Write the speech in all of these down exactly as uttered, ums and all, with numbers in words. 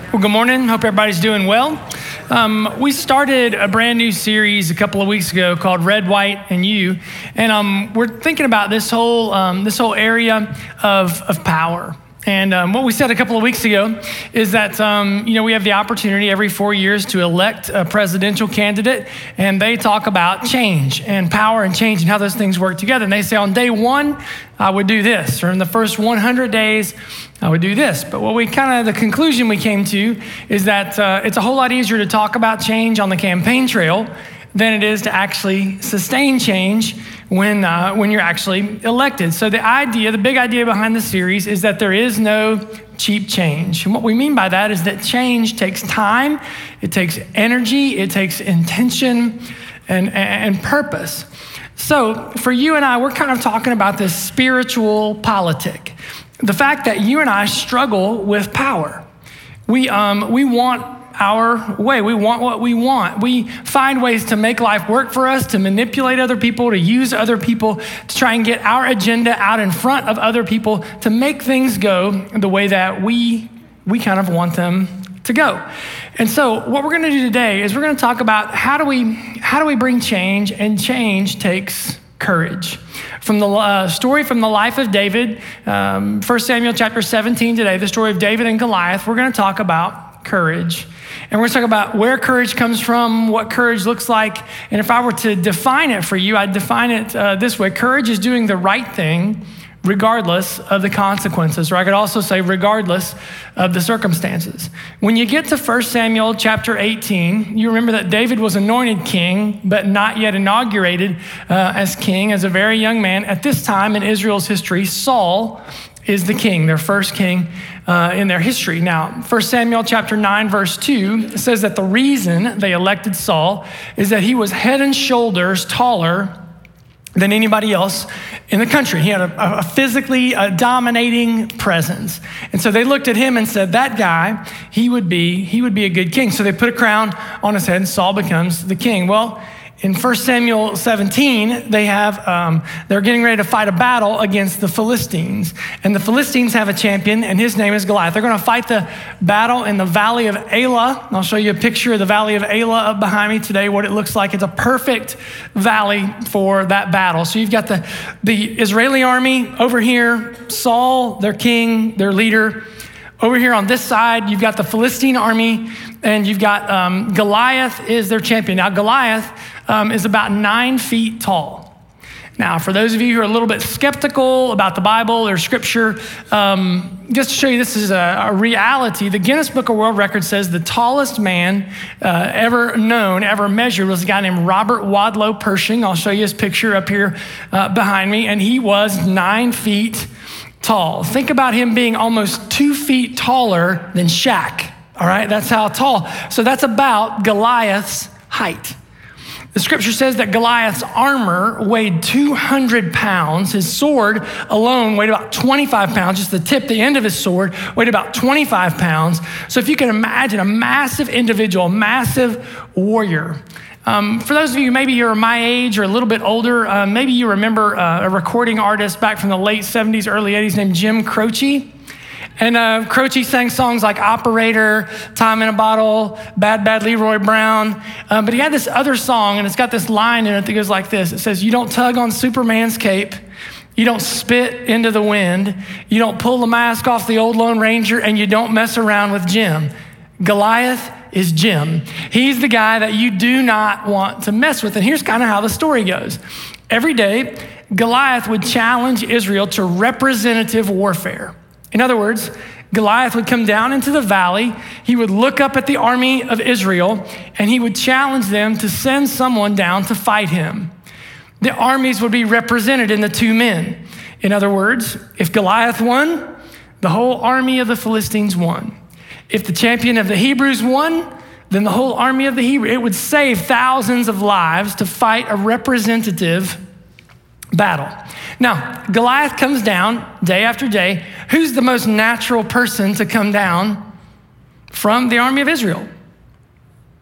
Well, good morning. Hope everybody's doing well. Um, we started a brand new series a couple of weeks ago called Red, White, and You, and um, we're thinking about this whole um, this whole area of of power. And um, what we said a couple of weeks ago is that, um, you know, we have the opportunity every four years to elect a presidential candidate, and they talk about change and power and change and how those things work together. And they say on day one, I would do this, or in the first one hundred days, I would do this. But what we kind of, the conclusion we came to is that uh, it's a whole lot easier to talk about change on the campaign trail than it is to actually sustain change when uh, when you're actually elected. So the idea, the big idea behind the series is that there is no cheap change. And what we mean by that is that change takes time, it takes energy, it takes intention and, and purpose. So for you and I, we're kind of talking about this spiritual politic. The fact that you and I struggle with power. We um we want our way. We want what we want. We find ways to make life work for us, to manipulate other people, to use other people, to try and get our agenda out in front of other people, to make things go the way that we we kind of want them to go. And so what we're gonna do today is we're gonna talk about how do we how do we bring change, and change takes courage. From the uh, story from the life of David, um, First Samuel chapter seventeen today, the story of David and Goliath, we're gonna talk about courage. And we're going to talk about where courage comes from, what courage looks like. And if I were to define it for you, I'd define it uh, this way. Courage is doing the right thing regardless of the consequences. Or I could also say regardless of the circumstances. When you get to First Samuel chapter eighteen, you remember that David was anointed king, but not yet inaugurated uh, as king as a very young man. At this time in Israel's history, Saul is the king, their first king uh, in their history. Now, First Samuel chapter nine, verse two says that the reason they elected Saul is that he was head and shoulders taller than anybody else in the country. He had a, a physically a dominating presence. And so they looked at him and said, that guy, he would be, he would be a good king. So they put a crown on his head and Saul becomes the king. Well, in First Samuel seventeen, they have, um, they're getting ready to fight a battle against the Philistines. And the Philistines have a champion, and his name is Goliath. They're gonna fight the battle in the Valley of Elah. I'll show you a picture of the Valley of Elah up behind me today, what it looks like. It's a perfect valley for that battle. So you've got the, the Israeli army over here, Saul, their king, their leader. Over here on this side, you've got the Philistine army, and you've got um, Goliath is their champion. Now, Goliath um, is about nine feet tall. Now, for those of you who are a little bit skeptical about the Bible or scripture, um, just to show you this is a, a reality, the Guinness Book of World Records says the tallest man uh, ever known, ever measured was a guy named Robert Wadlow Pershing. I'll show you his picture up here uh, behind me, and he was nine feet tall. Think about him being almost two feet taller than Shaq. All right, that's how tall. So that's about Goliath's height. The scripture says that Goliath's armor weighed two hundred pounds. His sword alone weighed about twenty-five pounds. Just the tip, the end of his sword weighed about twenty-five pounds. So if you can imagine a massive individual, a massive warrior. Um, for those of you, maybe you're my age or a little bit older, uh, maybe you remember uh, a recording artist back from the late seventies, early eighties named Jim Croce. And uh, Croce sang songs like Operator, Time in a Bottle, Bad Bad Leroy Brown. Um, but he had this other song, and it's got this line in it that goes like this. It says, you don't tug on Superman's cape. You don't spit into the wind. You don't pull the mask off the old Lone Ranger, and you don't mess around with Jim. Goliath is Jim. He's the guy that you do not want to mess with. And here's kind of how the story goes. Every day, Goliath would challenge Israel to representative warfare. In other words, Goliath would come down into the valley, he would look up at the army of Israel, and he would challenge them to send someone down to fight him. The armies would be represented in the two men. In other words, if Goliath won, the whole army of the Philistines won. If the champion of the Hebrews won, then the whole army of the Hebrews, it would save thousands of lives to fight a representative battle. Now, Goliath comes down day after day. Who's the most natural person to come down from the army of Israel?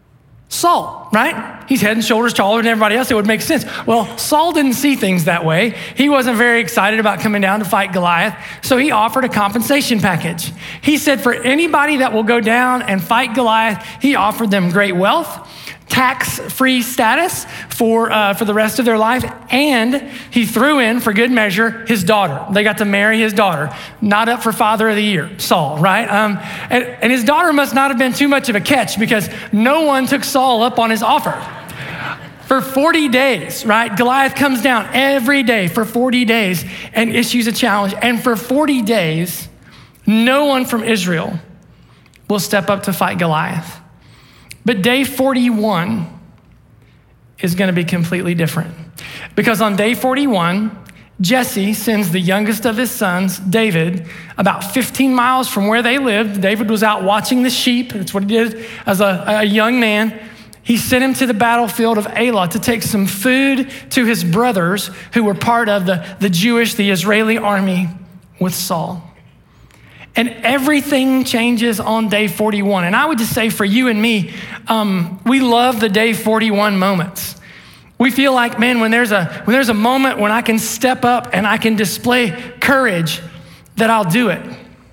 Saul, right? He's head and shoulders taller than everybody else. It would make sense. Well, Saul didn't see things that way. He wasn't very excited about coming down to fight Goliath, so he offered a compensation package. He said for anybody that will go down and fight Goliath, he offered them great wealth, tax-free status for uh, for the rest of their life, and he threw in, for good measure, his daughter. They got to marry his daughter. Not up for Father of the Year, Saul, right? Um, and, and his daughter must not have been too much of a catch because no one took Saul up on his offer. For forty days, right? Goliath comes down every day for forty days and issues a challenge. And for forty days, no one from Israel will step up to fight Goliath. But day forty-one is going to be completely different. Because on day forty-one, Jesse sends the youngest of his sons, David, about fifteen miles from where they lived. David was out watching the sheep. That's what he did as a, a young man. He sent him to the battlefield of Elah to take some food to his brothers who were part of the, the Jewish, the Israeli army with Saul. And everything changes on day forty-one. And I would just say for you and me, um, we love the day forty-one moments. We feel like, man, when there's a when there's a moment when I can step up and I can display courage, that I'll do it.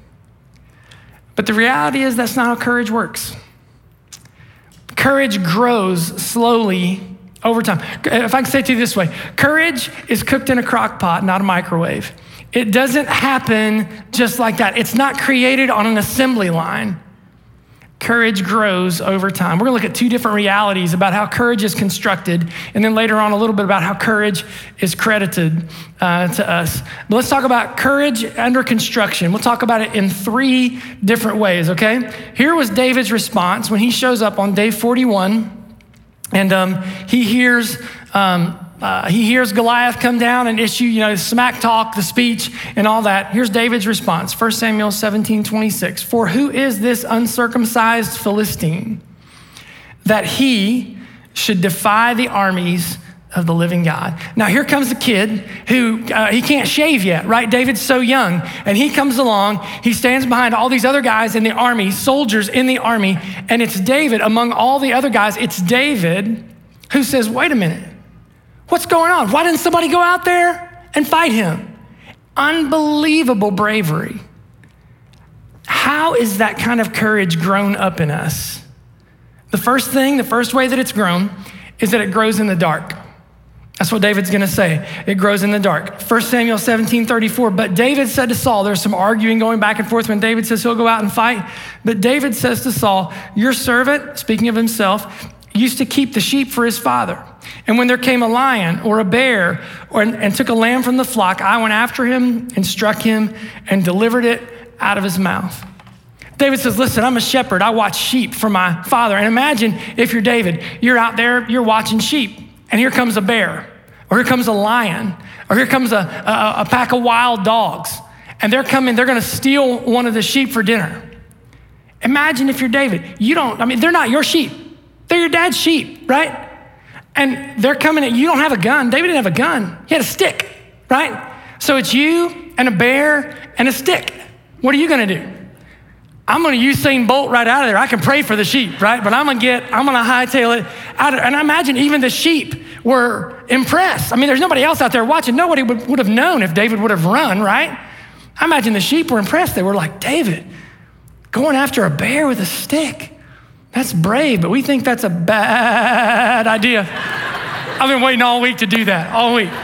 But the reality is that's not how courage works. Courage grows slowly over time. If I can say it to you this way, courage is cooked in a crock pot, not a microwave. It doesn't happen just like that. It's not created on an assembly line. Courage grows over time. We're gonna look at two different realities about how courage is constructed, and then later on a little bit about how courage is credited uh, to us. But let's talk about courage under construction. We'll talk about it in three different ways, okay? Here was David's response when he shows up on day forty-one, and um, he hears um, Uh, he hears Goliath come down and issue, you know, smack talk, the speech, and all that. Here's David's response, First Samuel seventeen twenty-six. For who is this uncircumcised Philistine that he should defy the armies of the living God? Now here comes a kid who, uh, he can't shave yet, right? David's so young, and he comes along, he stands behind all these other guys in the army, soldiers in the army, and it's David, among all the other guys, it's David who says, wait a minute. What's going on? Why didn't somebody go out there and fight him? Unbelievable bravery. How is that kind of courage grown up in us? The first thing, the first way that it's grown is that it grows in the dark. That's what David's gonna say. It grows in the dark. First Samuel seventeen thirty-four, but David said to Saul, there's some arguing going back and forth when David says he'll go out and fight. But David says to Saul, your servant, speaking of himself, used to keep the sheep for his father. And when there came a lion or a bear or, and took a lamb from the flock, I went after him and struck him and delivered it out of his mouth. David says, listen, I'm a shepherd. I watch sheep for my father. And imagine if you're David, you're out there, you're watching sheep, and here comes a bear, or here comes a lion, or here comes a, a, a pack of wild dogs, and they're coming, they're gonna steal one of the sheep for dinner. Imagine if you're David. You don't, I mean, they're not your sheep. They're your dad's sheep, right? And they're coming at you. You don't have a gun. David didn't have a gun. He had a stick, right? So it's you and a bear and a stick. What are you gonna do? I'm gonna Usain Bolt right out of there. I can pray for the sheep, right? But I'm gonna get, I'm gonna hightail it out of, and I imagine even the sheep were impressed. I mean, there's nobody else out there watching. Nobody would, would have known if David would have run, right? I imagine the sheep were impressed. They were like, David, going after a bear with a stick. That's brave, but we think that's a bad idea. I've been waiting all week to do that, all week.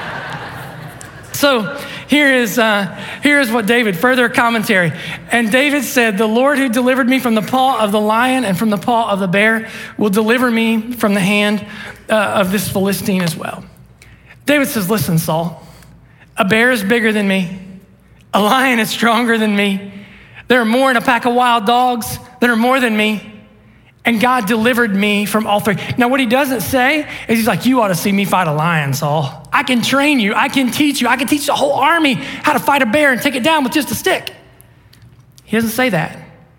So here is, uh, here is what David, further commentary. And David said, the Lord who delivered me from the paw of the lion and from the paw of the bear will deliver me from the hand uh, of this Philistine as well. David says, listen, Saul, a bear is bigger than me. A lion is stronger than me. There are more in a pack of wild dogs that are more than me. And God delivered me from all three. Now, what he doesn't say is he's like, you ought to see me fight a lion, Saul. I can train you. I can teach you. I can teach the whole army how to fight a bear and take it down with just a stick. He doesn't say that.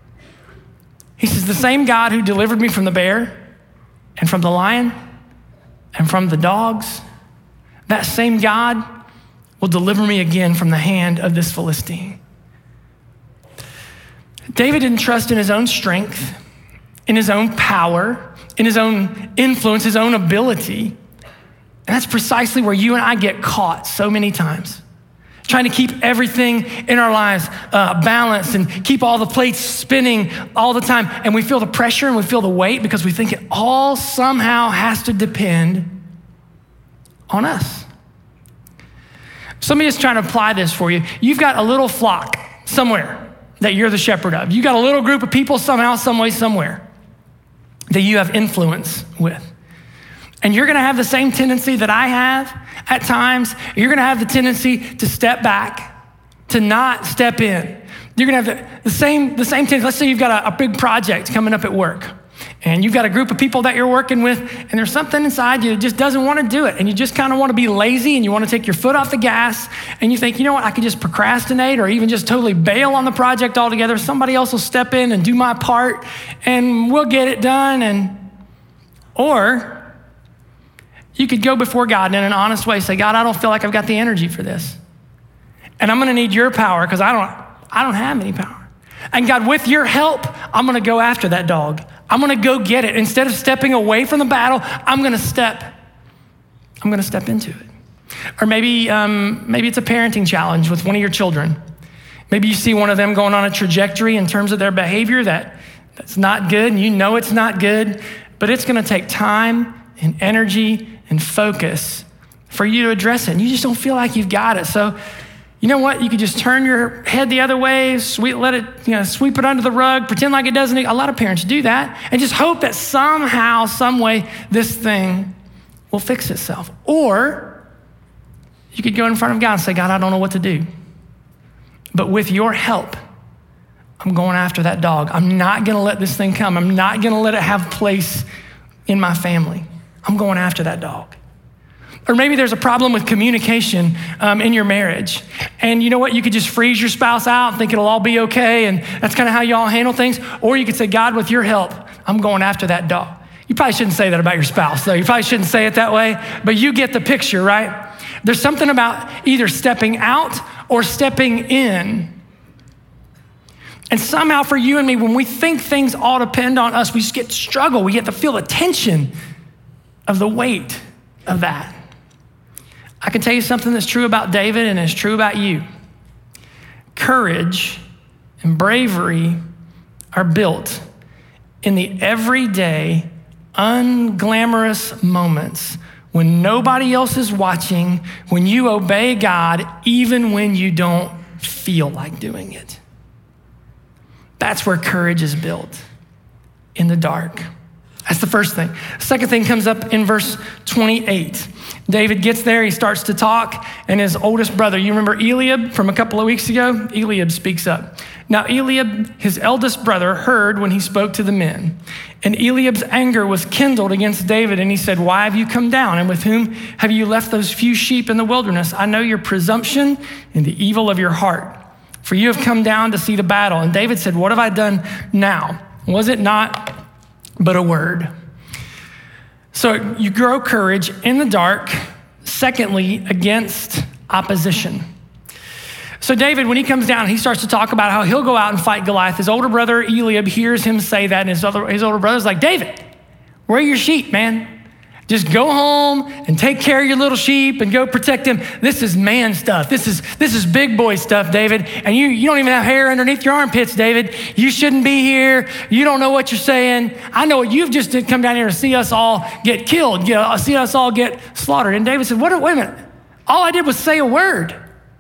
He says, the same God who delivered me from the bear and from the lion and from the dogs, that same God will deliver me again from the hand of this Philistine. David didn't trust in his own strength, in his own power, in his own influence, his own ability. And that's precisely where you and I get caught so many times. Trying to keep everything in our lives uh, balanced and keep all the plates spinning all the time. And we feel the pressure and we feel the weight because we think it all somehow has to depend on us. So let me just try to apply this for you. You've got a little flock somewhere that you're the shepherd of. You've got a little group of people somehow, some way, somewhere that you have influence with. And you're gonna have the same tendency that I have at times. You're gonna have the tendency to step back, to not step in. You're gonna have the, the same the same tendency. Let's say you've got a, a big project coming up at work, and you've got a group of people that you're working with, and there's something inside you that just doesn't wanna do it, and you just kinda wanna be lazy, and you wanna take your foot off the gas, and you think, you know what, I could just procrastinate or even just totally bail on the project altogether. Somebody else will step in and do my part, and we'll get it done. And or you could go before God in an honest way, say, God, I don't feel like I've got the energy for this. And I'm gonna need your power because I don't, I don't have any power. And God, with your help, I'm gonna go after that dog. I'm gonna go get it. Instead of stepping away from the battle, I'm gonna step, I'm gonna step into it. Or maybe, um, maybe it's a parenting challenge with one of your children. Maybe you see one of them going on a trajectory in terms of their behavior that, that's not good, and you know it's not good, but it's gonna take time and energy and focus for you to address it. And you just don't feel like you've got it. So you know what? You could just turn your head the other way, sweep, let it, you know, sweep it under the rug, pretend like it doesn't. A lot of parents do that and just hope that somehow, some way, this thing will fix itself. Or you could go in front of God and say, God, I don't know what to do. But with your help, I'm going after that dog. I'm not gonna let this thing come. I'm not gonna let it have place in my family. I'm going after that dog. Or maybe there's a problem with communication um, in your marriage. And you know what? You could just freeze your spouse out and think it'll all be okay. And that's kind of how you all handle things. Or you could say, God, with your help, I'm going after that dog. You probably shouldn't say that about your spouse, though. You probably shouldn't say it that way, but you get the picture, right? There's something about either stepping out or stepping in. And somehow for you and me, when we think things all depend on us, we just get struggle. We get to feel the tension of the weight of that. I can tell you something that's true about David and is true about you. Courage and bravery are built in the everyday, unglamorous moments when nobody else is watching, when you obey God, even when you don't feel like doing it. That's where courage is built, in the dark. That's the first thing. Second thing comes up in verse twenty-eight. David gets there, he starts to talk, and his oldest brother, you remember Eliab from a couple of weeks ago? Eliab speaks up. Now Eliab, his eldest brother, heard when he spoke to the men. And Eliab's anger was kindled against David, and he said, why have you come down? And with whom have you left those few sheep in the wilderness? I know your presumption and the evil of your heart, for you have come down to see the battle. And David said, what have I done now? Was it not but a word? So you grow courage in the dark. Secondly, against opposition. So David, when he comes down, he starts to talk about how he'll go out and fight Goliath. His older brother Eliab hears him say that, and his other his older brother's like, David, where are your sheep, man? Just go home and take care of your little sheep and go protect them. This is man stuff. This is this is big boy stuff, David. And you, you don't even have hair underneath your armpits, David. You shouldn't be here. You don't know what you're saying. I know you've just did come down here to see us all get killed, get, see us all get slaughtered. And David said, what, wait a minute. All I did was say a word.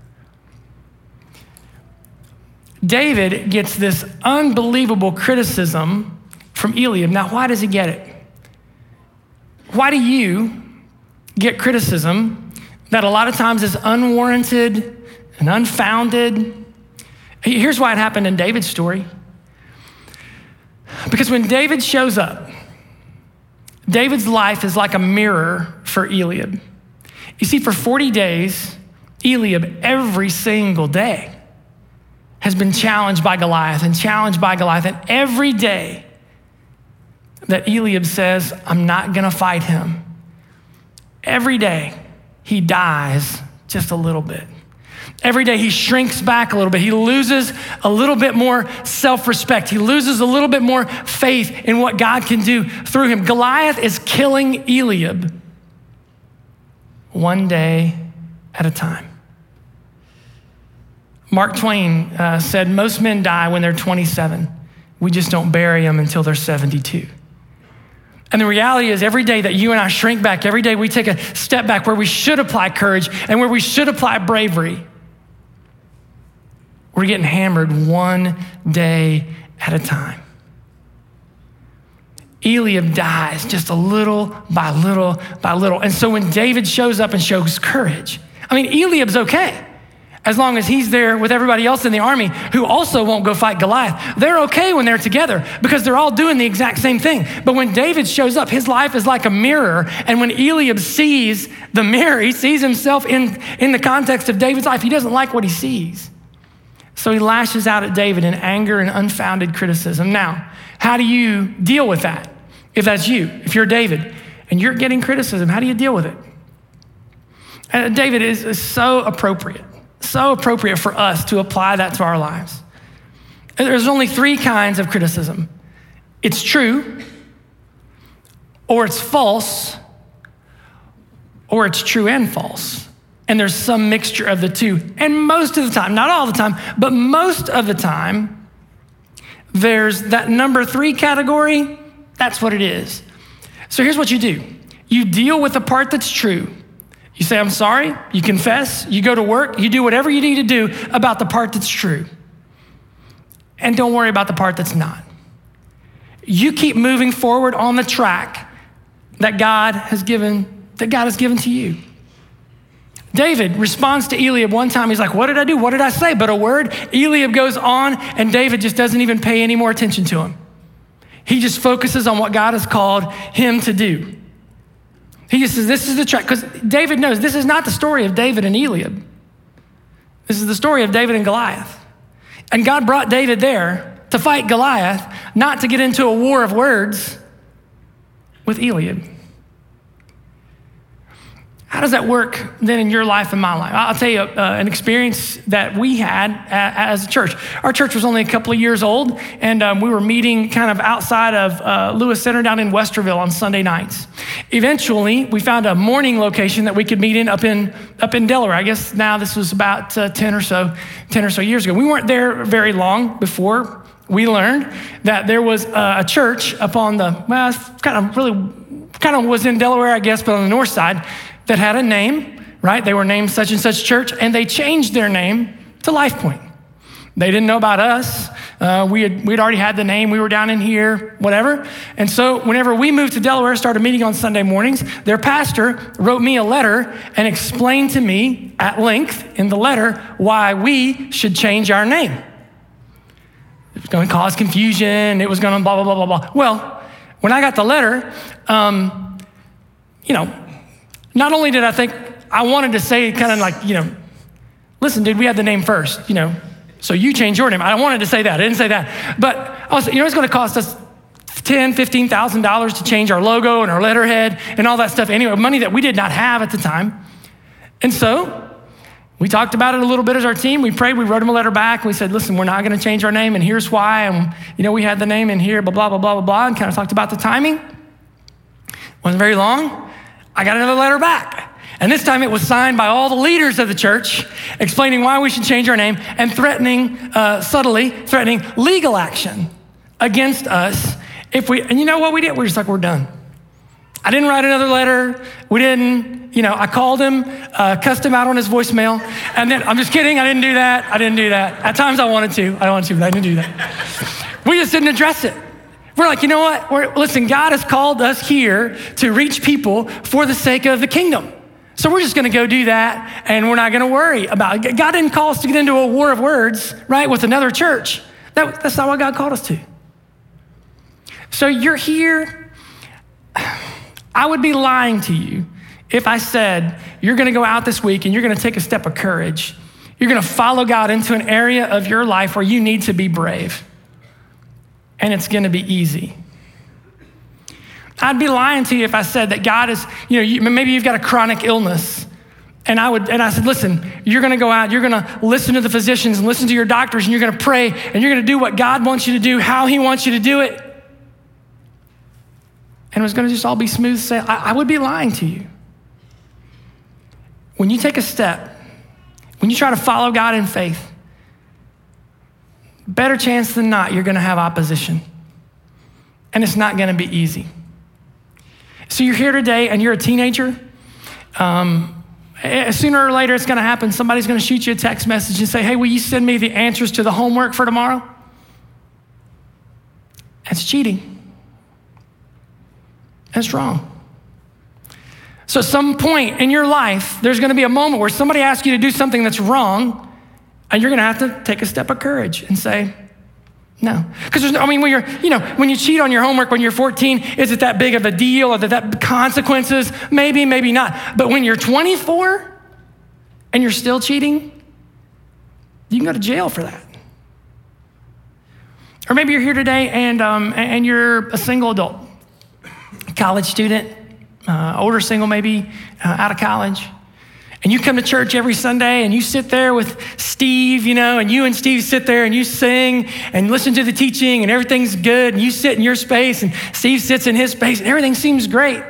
David gets this unbelievable criticism from Eliab. Now, why does he get it? Why do you get criticism that a lot of times is unwarranted and unfounded? Here's why it happened in David's story. Because when David shows up, David's life is like a mirror for Eliab. You see, for forty days, Eliab, every single day, has been challenged by Goliath and challenged by Goliath. And every day that Eliab says, I'm not gonna fight him, every day he dies just a little bit. Every day he shrinks back a little bit. He loses a little bit more self-respect. He loses a little bit more faith in what God can do through him. Goliath is killing Eliab one day at a time. Mark Twain uh, said, most men die when they're twenty-seven. We just don't bury them until they're seventy-two. And the reality is every day that you and I shrink back, every day we take a step back where we should apply courage and where we should apply bravery, we're getting hammered one day at a time. Eliab dies just a little by little by little. And so when David shows up and shows courage, I mean, Eliab's okay. As long as he's there with everybody else in the army who also won't go fight Goliath. They're okay when they're together because they're all doing the exact same thing. But when David shows up, his life is like a mirror. And when Eliab sees the mirror, he sees himself in, in the context of David's life. He doesn't like what he sees. So he lashes out at David in anger and unfounded criticism. Now, how do you deal with that? If that's you, if you're David and you're getting criticism, how do you deal with it? And David is, is so appropriate. So appropriate for us to apply that to our lives. And there's only three kinds of criticism. It's true, or it's false, or it's true and false. And there's some mixture of the two. And most of the time, not all the time, but most of the time, there's that number three category. That's what it is. So here's what you do. You deal with the part that's true. You say, I'm sorry, you confess, you go to work, you do whatever you need to do about the part that's true. And don't worry about the part that's not. You keep moving forward on the track that God has given, that God has given to you. David responds to Eliab one time. He's like, what did I do? What did I say? But a word. Eliab goes on and David just doesn't even pay any more attention to him. He just focuses on what God has called him to do. He just says, this is the track, because David knows this is not the story of David and Eliab. This is the story of David and Goliath. And God brought David there to fight Goliath, not to get into a war of words with Eliab. How does that work then in your life and my life? I'll tell you uh, an experience that we had a, as a church. Our church was only a couple of years old, and um, we were meeting kind of outside of uh, Lewis Center down in Westerville on Sunday nights. Eventually, we found a morning location that we could meet in up in up in Delaware. I guess now this was about uh, ten or so, ten or so years ago. We weren't there very long before we learned that there was uh, a church up on the, well, kind of really, kind of was in Delaware, I guess, but on the north side, that had a name, right? They were named such and such church, and they changed their name to Life Point. They didn't know about us. Uh, we had, we'd already had the name. We were down in here, whatever. And so whenever we moved to Delaware, started meeting on Sunday mornings, their pastor wrote me a letter and explained to me at length in the letter why we should change our name. It was going to cause confusion. It was going to blah, blah, blah, blah, blah. Well, when I got the letter, um, you know, not only did I think, I wanted to say kind of like, you know, listen, dude, we had the name first, you know, so you change your name. I wanted to say that. I didn't say that. But I was, you know, it's going to cost us ten thousand dollars, fifteen thousand dollars to change our logo and our letterhead and all that stuff. Anyway, money that we did not have at the time. And so we talked about it a little bit as our team. We prayed, we wrote him a letter back. We said, listen, we're not going to change our name, and here's why. And, you know, we had the name in here, blah, blah, blah, blah, blah, blah, and kind of talked about the timing. Wasn't very long. I got another letter back. And this time it was signed by all the leaders of the church, explaining why we should change our name and threatening, uh, subtly threatening legal action against us if we, and you know what we did? We were just like, we're done. I didn't write another letter. We didn't, you know, I called him, uh, cussed him out on his voicemail. And then, I'm just kidding, I didn't do that. I didn't do that. At times I wanted to, I wanted to, but I didn't do that. We just didn't address it. We're like, you know what? We're, listen, God has called us here to reach people for the sake of the kingdom. So we're just going to go do that, and we're not going to worry about it. God didn't call us to get into a war of words, right, with another church. That, that's not what God called us to. So you're here. I would be lying to you if I said you're going to go out this week and you're going to take a step of courage. You're going to follow God into an area of your life where you need to be brave. And it's going to be easy. I'd be lying to you if I said that God is, you know, you, maybe you've got a chronic illness And I would, and I said, listen, you're gonna go out, you're gonna listen to the physicians and listen to your doctors, and you're gonna pray, and you're gonna do what God wants you to do, how he wants you to do it. And it was gonna just all be smooth sailing. I, I would be lying to you. When you take a step, when you try to follow God in faith, better chance than not, you're gonna have opposition. And it's not gonna be easy. So you're here today and you're a teenager. Um, sooner or later, it's gonna happen. Somebody's gonna shoot you a text message and say, hey, will you send me the answers to the homework for tomorrow? That's cheating. That's wrong. So at some point in your life, there's gonna be a moment where somebody asks you to do something that's wrong, and you're gonna have to take a step of courage and say, no. Because there's, I mean, when you're, you know, when you cheat on your homework when you're fourteen, is it that big of a deal? Are there that consequences? Maybe, maybe not. But when you're twenty-four and you're still cheating, you can go to jail for that. Or maybe you're here today and um, and you're a single adult, college student, uh, older single maybe, uh, out of college. And you come to church every Sunday and you sit there with Steve, you know, and you and Steve sit there and you sing and listen to the teaching and everything's good. And you sit in your space and Steve sits in his space and everything seems great.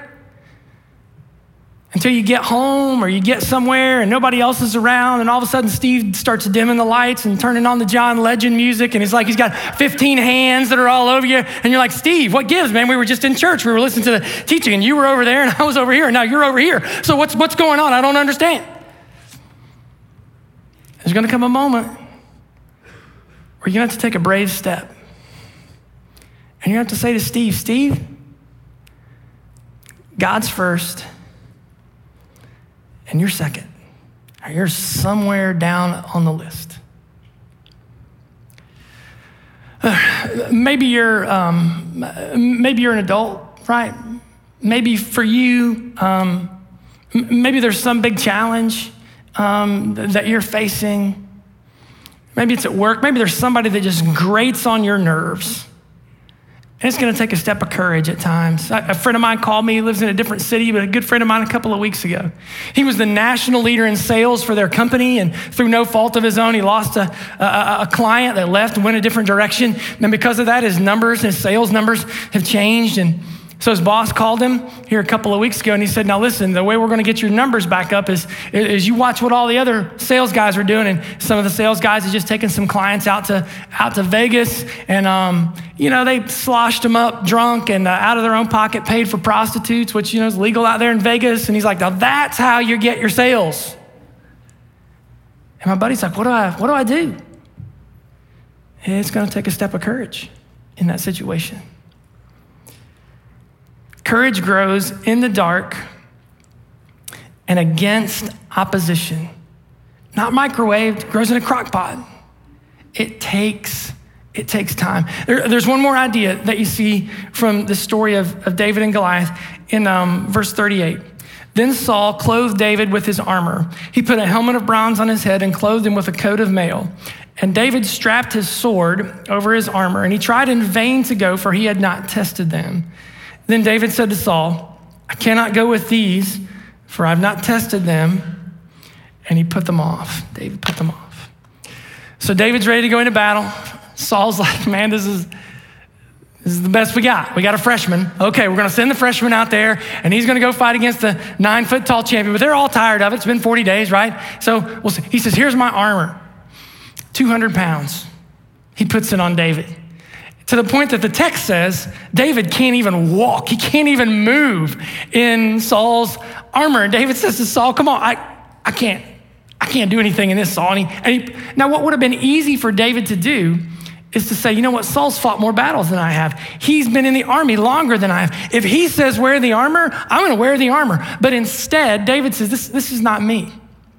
Until you get home or you get somewhere and nobody else is around, and all of a sudden Steve starts dimming the lights and turning on the John Legend music, and it's like he's got fifteen hands that are all over you, and you're like, Steve, what gives, man? We were just in church, we were listening to the teaching, and you were over there and I was over here, and now you're over here. So what's what's going on? I don't understand. There's gonna come a moment where you're gonna have to take a brave step. And you're gonna have to say to Steve, Steve, God's first, and you're second, or you're somewhere down on the list. Uh, maybe you're um, maybe you're an adult, right? Maybe for you, um, maybe there's some big challenge um, that you're facing. Maybe it's at work. Maybe there's somebody that just grates on your nerves. And it's gonna take a step of courage at times. A friend of mine called me, he lives in a different city, but a good friend of mine a couple of weeks ago. He was the national leader in sales for their company, and through no fault of his own, he lost a, a, a client that left and went a different direction. And because of that, his numbers, his sales numbers have changed. And so his boss called him here a couple of weeks ago and he said, now listen, the way we're gonna get your numbers back up is, is you watch what all the other sales guys are doing. And some of the sales guys are just taking some clients out to out to Vegas, and um, you know, they sloshed them up drunk and uh, out of their own pocket paid for prostitutes, which, you know, is legal out there in Vegas. And he's like, now that's how you get your sales. And my buddy's like, what do I, what do I do? And it's gonna take a step of courage in that situation. Courage grows in the dark and against opposition. Not microwaved, grows in a crock pot. It takes, it takes time. There, there's one more idea that you see from the story of, of David and Goliath in um, verse thirty-eight. Then Saul clothed David with his armor. He put a helmet of bronze on his head and clothed him with a coat of mail. And David strapped his sword over his armor, and he tried in vain to go, for he had not tested them. Then David said to Saul, I cannot go with these, for I've not tested them. And he put them off. David put them off. So David's ready to go into battle. Saul's like, man, this is, this is the best we got. We got a freshman. Okay, we're gonna send the freshman out there, and he's gonna go fight against the nine foot tall champion, but they're all tired of it. It's been forty days, right? So we'll see. He says, here's my armor, two hundred pounds. He puts it on David. To the point that the text says David can't even walk. He can't even move in Saul's armor. And David says to Saul, come on, I, I can't, I can't do anything in this, Saul. And he, and he, now what would have been easy for David to do is to say, you know what, Saul's fought more battles than I have. He's been in the army longer than I have. If he says wear the armor, I'm gonna wear the armor. But instead, David says, this, this is not me.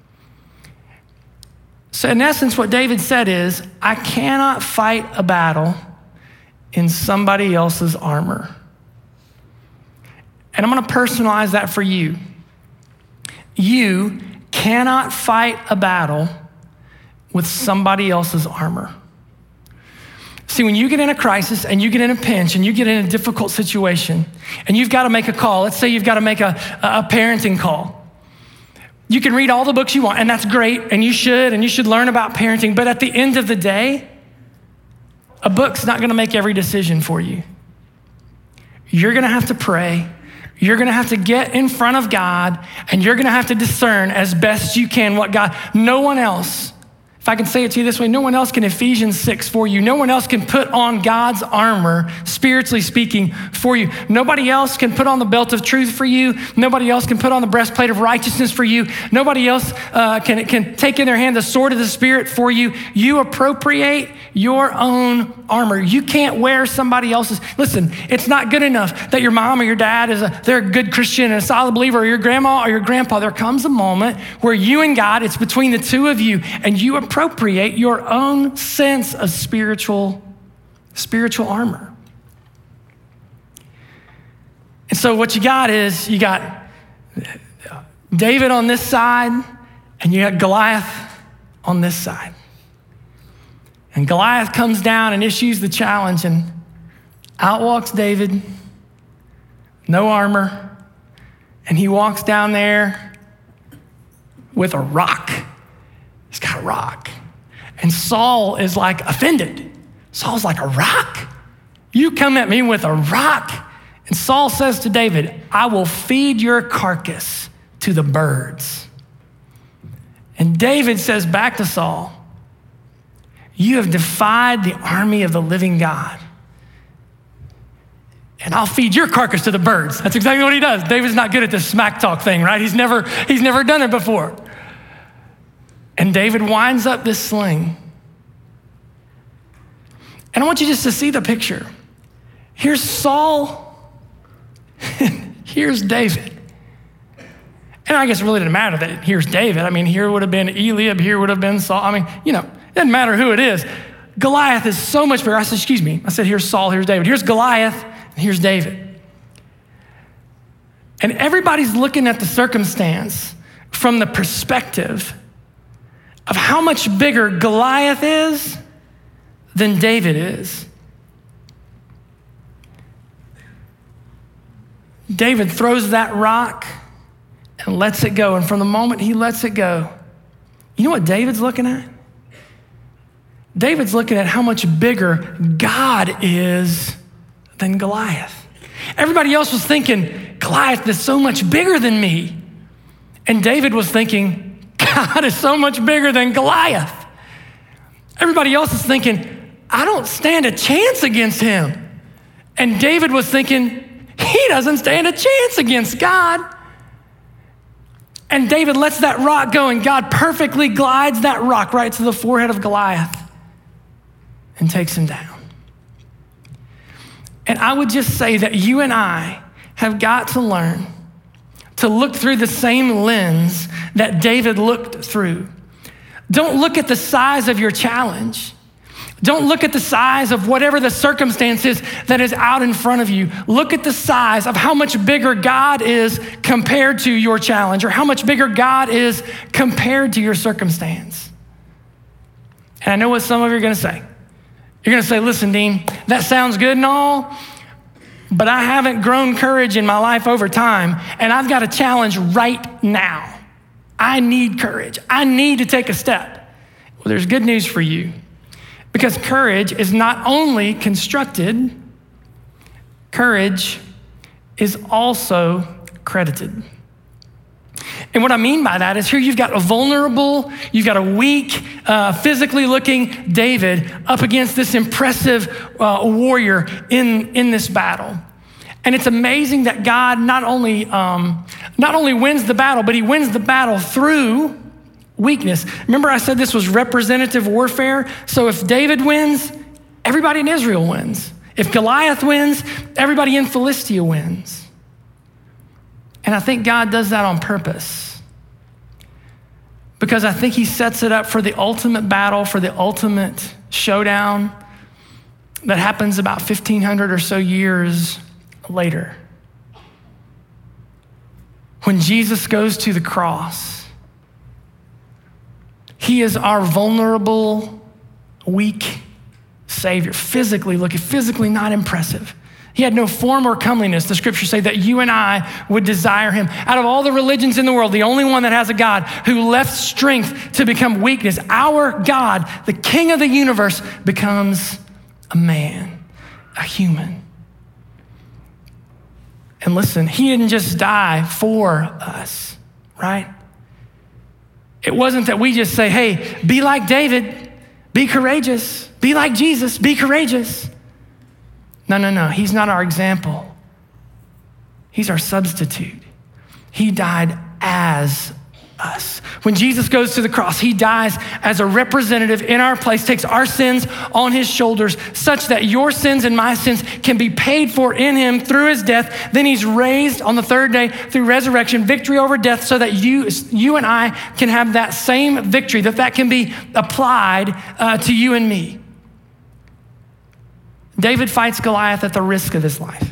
So in essence, what David said is, I cannot fight a battle in somebody else's armor. And I'm gonna personalize that for you. You cannot fight a battle with somebody else's armor. See, when you get in a crisis and you get in a pinch and you get in a difficult situation and you've got to make a call, let's say you've got to make a, a parenting call. You can read all the books you want, and that's great, and you should, and you should learn about parenting. But at the end of the day, a book's not gonna make every decision for you. You're gonna have to pray. You're gonna have to get in front of God, and you're gonna have to discern as best you can what God, no one else, if I can say it to you this way, no one else can Ephesians six for you. No one else can put on God's armor, spiritually speaking, for you. Nobody else can put on the belt of truth for you. Nobody else can put on the breastplate of righteousness for you. Nobody else uh, can, can take in their hand the sword of the Spirit for you. You appropriate your own armor. You can't wear somebody else's. Listen, it's not good enough that your mom or your dad is a, they're a good Christian and a solid believer, or your grandma or your grandpa. There comes a moment where you and God, it's between the two of you, and you appropriate your own sense of spiritual, spiritual armor. And so what you got is you got David on this side, and you got Goliath on this side. And Goliath comes down and issues the challenge, and out walks David, no armor, and he walks down there with a rock. He's got a rock. And Saul is like offended. Saul's like, a rock? You come at me with a rock? And Saul says to David, I will feed your carcass to the birds. And David says back to Saul, you have defied the army of the living God, and I'll feed your carcass to the birds. That's exactly what he does. David's not good at this smack talk thing, right? He's never, he's never done it before. And David winds up this sling. And I want you just to see the picture. Here's Saul, here's David. And I guess it really didn't matter that here's David. I mean, here would have been Eliab, here would have been Saul. I mean, you know, it doesn't matter who it is. Goliath is so much bigger. I said, excuse me. I said, here's Saul, here's David. Here's Goliath, and here's David. And everybody's looking at the circumstance from the perspective of how much bigger Goliath is than David is. David throws that rock and lets it go. And from the moment he lets it go, you know what David's looking at? David's looking at how much bigger God is than Goliath. Everybody else was thinking, Goliath is so much bigger than me. And David was thinking, God is so much bigger than Goliath. Everybody else is thinking, I don't stand a chance against him. And David was thinking, he doesn't stand a chance against God. And David lets that rock go, and God perfectly glides that rock right to the forehead of Goliath and takes him down. And I would just say that you and I have got to learn to look through the same lens that David looked through. Don't look at the size of your challenge. Don't look at the size of whatever the circumstance is that is out in front of you. Look at the size of how much bigger God is compared to your challenge, or how much bigger God is compared to your circumstance. And I know what some of you are gonna say. You're gonna say, listen, Dean, that sounds good and all, but I haven't grown courage in my life over time, and I've got a challenge right now. I need courage. I need to take a step. Well, there's good news for you. Because courage is not only constructed, courage is also credited. And what I mean by that is here you've got a vulnerable, you've got a weak, uh, physically looking David up against this impressive uh, warrior in, in this battle. And it's amazing that God not only, um, not only wins the battle, but he wins the battle through weakness. Remember I said this was representative warfare? So if David wins, everybody in Israel wins. If Goliath wins, everybody in Philistia wins. And I think God does that on purpose, because I think he sets it up for the ultimate battle, for the ultimate showdown that happens about fifteen hundred or so years later. When Jesus goes to the cross, he is our vulnerable, weak Savior, physically looking, physically not impressive, He had no form or comeliness. The scriptures say that you and I would desire him. Out of all the religions in the world, the only one that has a God who left strength to become weakness, our God, the King of the universe, becomes a man, a human. And listen, he didn't just die for us, right? It wasn't that we just say, hey, be like David, be courageous, be like Jesus, be courageous. No, no, no, he's not our example. He's our substitute. He died as us. When Jesus goes to the cross, he dies as a representative in our place, takes our sins on his shoulders such that your sins and my sins can be paid for in him through his death. Then he's raised on the third day through resurrection, victory over death, so that you, you and I can have that same victory, that that can be applied uh, to you and me. David fights Goliath at the risk of his life.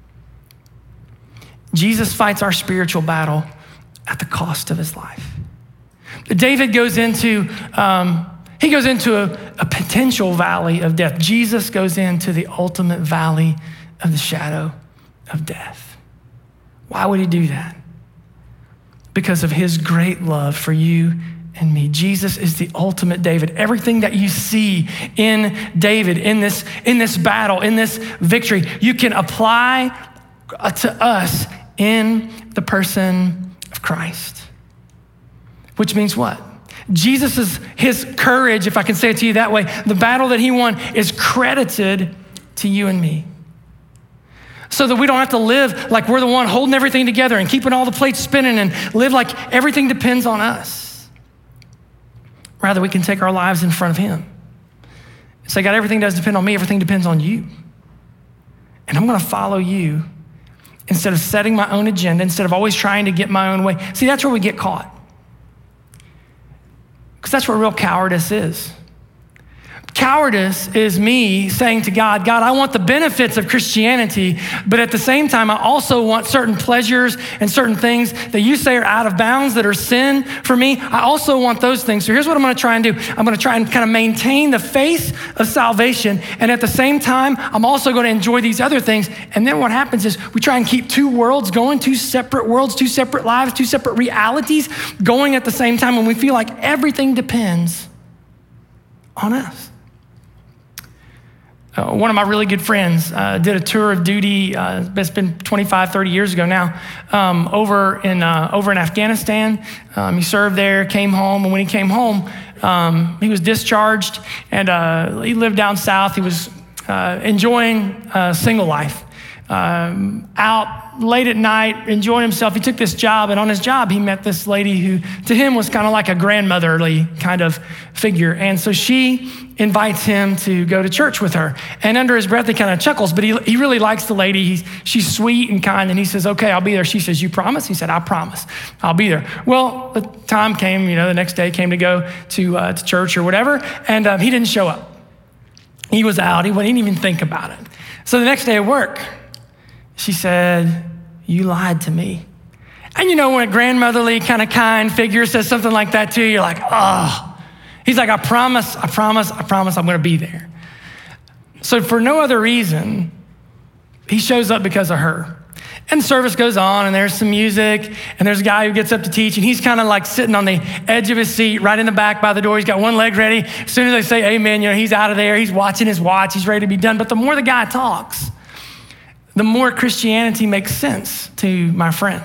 Jesus fights our spiritual battle at the cost of his life. David goes into, um, he goes into a, a potential valley of death. Jesus goes into the ultimate valley of the shadow of death. Why would he do that? Because of his great love for you and me. Jesus is the ultimate David. Everything that you see in David, in this, in this battle, in this victory, you can apply to us in the person of Christ. Which means what? Jesus is his courage, if I can say it to you that way, the battle that he won is credited to you and me. So that we don't have to live like we're the one holding everything together and keeping all the plates spinning and live like everything depends on us. Rather, we can take our lives in front of him and say, God, everything does depend on me. Everything depends on you. And I'm going to follow you instead of setting my own agenda, instead of always trying to get my own way. See, that's where we get caught. Because that's what real cowardice is. Cowardice is me saying to God, God, I want the benefits of Christianity, but at the same time, I also want certain pleasures and certain things that you say are out of bounds, that are sin for me. I also want those things. So here's what I'm gonna try and do. I'm gonna try and kind of maintain the face of salvation, and at the same time, I'm also gonna enjoy these other things. And then what happens is we try and keep two worlds going, two separate worlds, two separate lives, two separate realities going at the same time, when we feel like everything depends on us. Uh, one of my really good friends uh, did a tour of duty, uh, it's been twenty-five, thirty years ago now, um, over in uh, over in Afghanistan. Um, he served there, came home, and when he came home, um, he was discharged, and uh, he lived down south. He was uh, enjoying uh, single life, um, out late at night, enjoying himself. He took this job, and on his job, he met this lady who, to him, was kind of like a grandmotherly kind of figure. And so she invites him to go to church with her. And under his breath, he kind of chuckles, but he, he really likes the lady. He's, she's sweet and kind, and he says, okay, I'll be there. She says, you promise? He said, I promise, I'll be there. Well, the time came, you know, the next day came to go to, uh, to church or whatever, and um, he didn't show up. He was out, he didn't even think about it. So the next day at work, she said, you lied to me. And you know, when a grandmotherly kind of kind figure says something like that to you, you're like, oh. He's like, I promise, I promise, I promise I'm gonna be there. So for no other reason, he shows up because of her. And service goes on, and there's some music, and there's a guy who gets up to teach, and he's kind of like sitting on the edge of his seat, right in the back by the door. He's got one leg ready. As soon as they say amen, you know, he's out of there. He's watching his watch. He's ready to be done. But the more the guy talks, the more Christianity makes sense to my friend.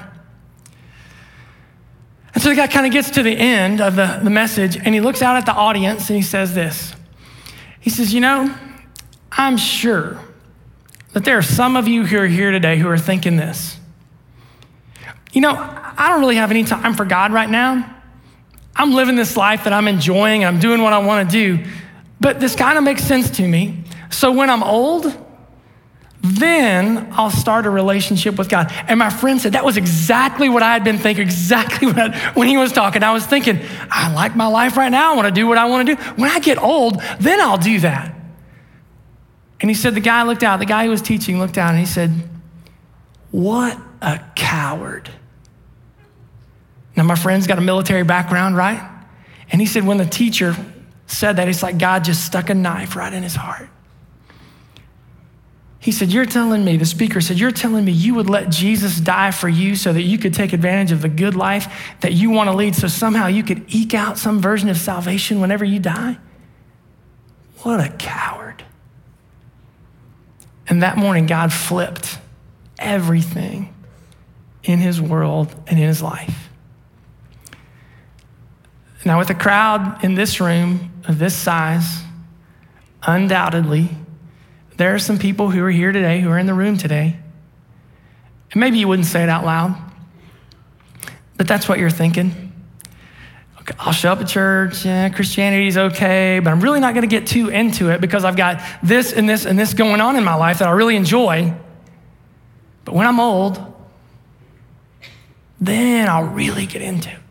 And so the guy kind of gets to the end of the, the message, and he looks out at the audience, and he says this. He says, you know, I'm sure that there are some of you who are here today who are thinking this. You know, I don't really have any time for God right now. I'm living this life that I'm enjoying, and I'm doing what I want to do, but this kind of makes sense to me. So when I'm old, then I'll start a relationship with God. And my friend said, that was exactly what I had been thinking, exactly what I, when he was talking. I was thinking, I like my life right now. I want to do what I want to do. When I get old, then I'll do that. And he said, the guy looked out, the guy who was teaching looked out, and he said, what a coward. Now, my friend's got a military background, right? And he said, when the teacher said that, it's like God just stuck a knife right in his heart. He said, you're telling me, the speaker said, you're telling me you would let Jesus die for you so that you could take advantage of the good life that you want to lead so somehow you could eke out some version of salvation whenever you die? What a coward. And that morning, God flipped everything in his world and in his life. Now, with a crowd in this room of this size, undoubtedly, there are some people who are here today, who are in the room today, and maybe you wouldn't say it out loud, but that's what you're thinking. Okay, I'll show up at church, yeah, Christianity's okay, but I'm really not gonna get too into it because I've got this and this and this going on in my life that I really enjoy. But when I'm old, then I'll really get into it.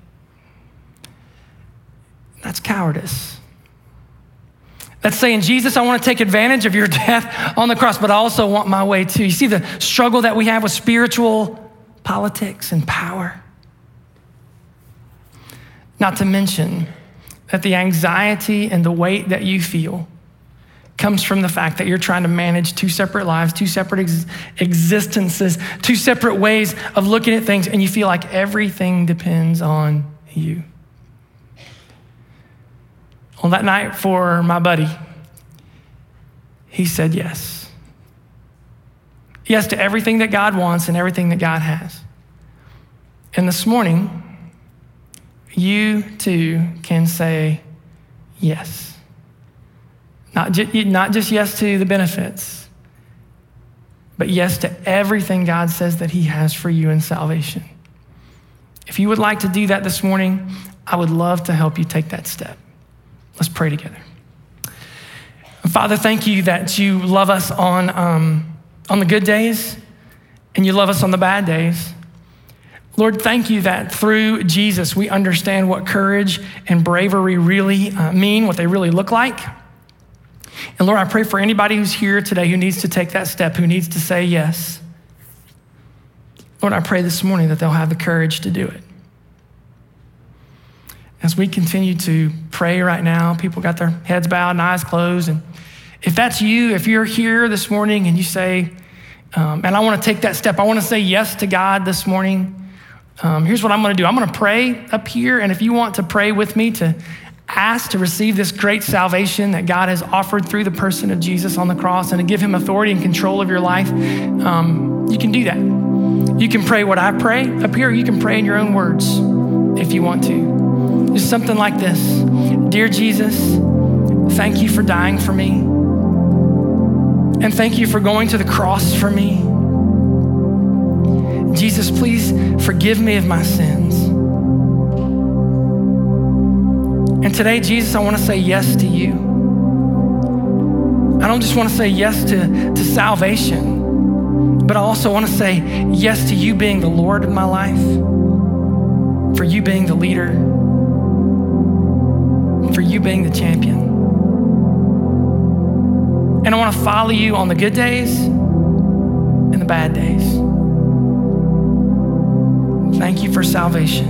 That's cowardice. That's saying, Jesus, I want to take advantage of your death on the cross, but I also want my way too. You see the struggle that we have with spiritual politics and power? Not to mention that the anxiety and the weight that you feel comes from the fact that you're trying to manage two separate lives, two separate ex- existences, two separate ways of looking at things, and you feel like everything depends on you. On that night for my buddy, he said yes. Yes to everything that God wants and everything that God has. And this morning, you too can say yes. Not, ju- not just yes to the benefits, but yes to everything God says that he has for you in salvation. If you would like to do that this morning, I would love to help you take that step. Let's pray together. Father, thank you that you love us on, um, on the good days and you love us on the bad days. Lord, thank you that through Jesus, we understand what courage and bravery really uh, mean, what they really look like. And Lord, I pray for anybody who's here today who needs to take that step, who needs to say yes. Lord, I pray this morning that they'll have the courage to do it. As we continue to pray right now, people got their heads bowed and eyes closed. And if that's you, if you're here this morning and you say, um, and I want to take that step, I want to say yes to God this morning, um, here's what I'm going to do. I'm going to pray up here. And if you want to pray with me to ask to receive this great salvation that God has offered through the person of Jesus on the cross and to give him authority and control of your life, um, you can do that. You can pray what I pray up here. You can pray in your own words if you want to. Just something like this. Dear Jesus, thank you for dying for me. And thank you for going to the cross for me. Jesus, please forgive me of my sins. And today, Jesus, I want to say yes to you. I don't just want to say yes to, to salvation, but I also want to say yes to you being the Lord of my life, for you being the leader, for you being the champion. And I want to follow you on the good days and the bad days. Thank you for salvation.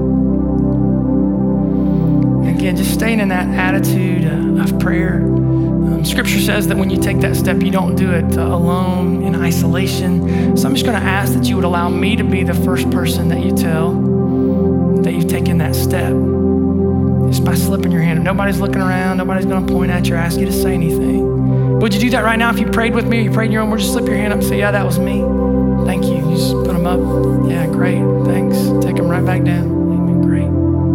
Again, just staying in that attitude of prayer. Um, scripture says that when you take that step, you don't do it uh, alone in isolation. So I'm just going to ask that you would allow me to be the first person that you tell that you've taken that step. Just by slipping your hand. If nobody's looking around, nobody's going to point at you or ask you to say anything. Would you do that right now if you prayed with me or you prayed in your own words? Just slip your hand up and say, yeah, that was me. Thank you. You just put them up. Yeah, great. Thanks. Take them right back down. Amen. Great.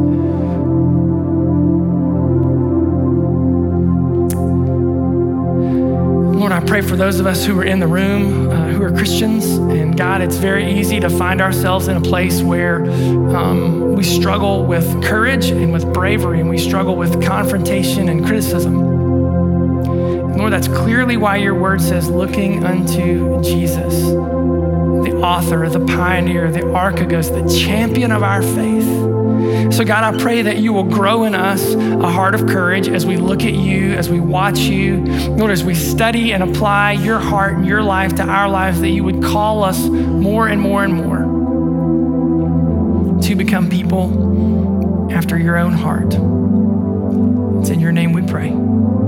Lord, I pray for those of us who are in the room, uh, who are Christians. And God, it's very easy to find ourselves in a place where um, we struggle with courage and with bravery, and we struggle with confrontation and criticism. And Lord, that's clearly why your word says, looking unto Jesus, the author, the pioneer, the archegos, the champion of our faith. So God, I pray that you will grow in us a heart of courage as we look at you, as we watch you, Lord, as we study and apply your heart and your life to our lives, that you would call us more and more and more to become people after your own heart. It's in your name we pray.